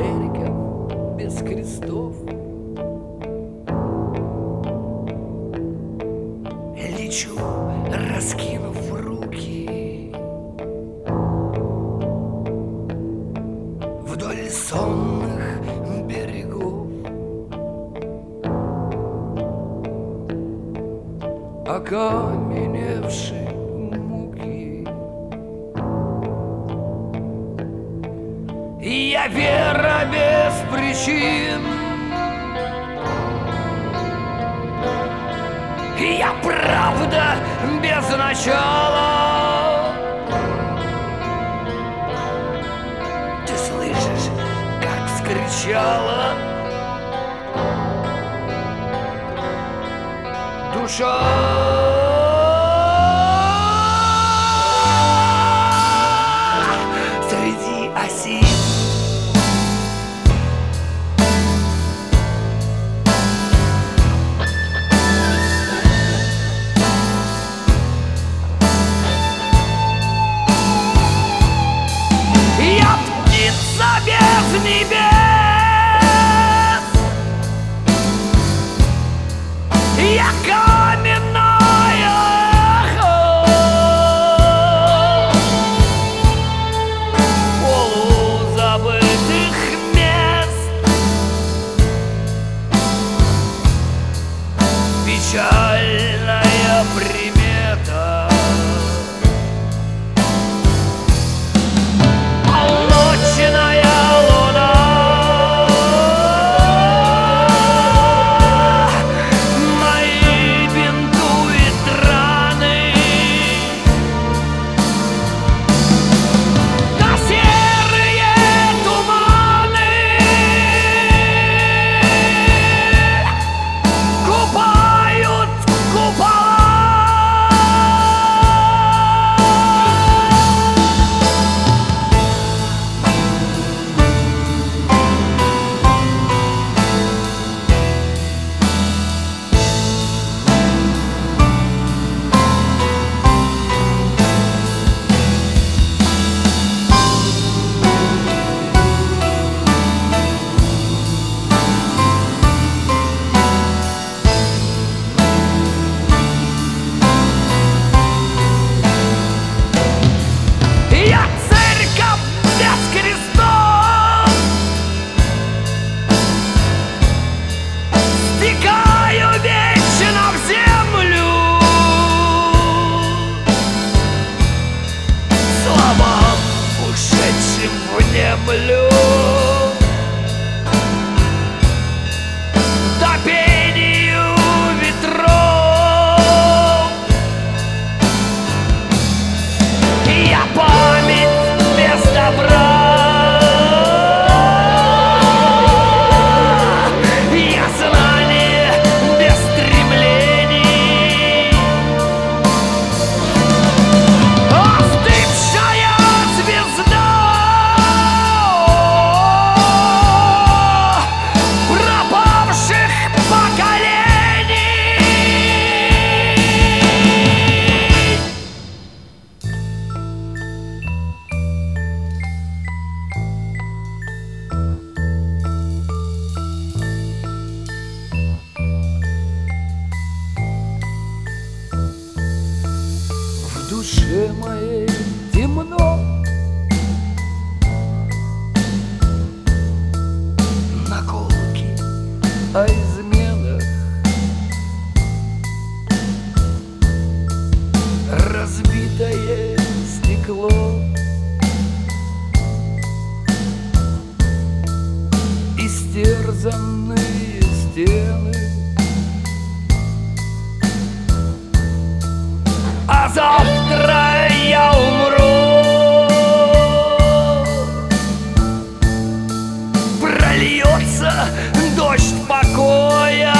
церковь без крестов. Лечу, раскинув руки вдоль сонных берегов, окаменевшей муки. И я вера без причин, и я правда без начала. Ты слышишь, как вскричала душа среди осин. Я птица без небес, я каменное эхо полузабытых мест, печальная примета. Полночная луна мои бинтует раны, да серые туманы купают купола. Я церковь без крестов, стекаю вечно в землю, словам ушедшим внемлю, да пению ветров. Я память без добра, я знание без стремлений, остывшая звезда пропавших поколений. В душе моей темно, наколки о изменах, разбитое стекло, истерзанные стены. А завтра я умру, прольется дождь покоя,